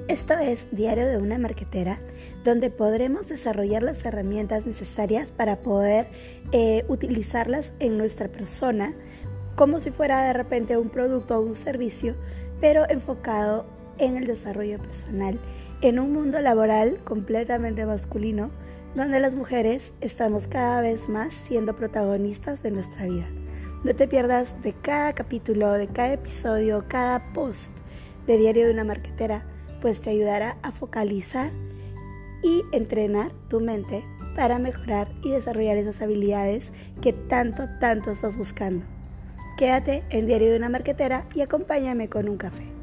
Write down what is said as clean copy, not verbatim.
Esto es Diario de una Marketera, donde podremos desarrollar las herramientas necesarias para poder utilizarlas en nuestra persona, como si fuera de repente un producto o un servicio, pero enfocado en el desarrollo personal, en un mundo laboral completamente masculino, donde las mujeres estamos cada vez más siendo protagonistas de nuestra vida. No te pierdas de cada capítulo, de cada episodio, cada post de Diario de una Marketera, pues te ayudará a focalizar y entrenar tu mente para mejorar y desarrollar esas habilidades que tanto estás buscando. Quédate en Diario de una Marketera y acompáñame con un café.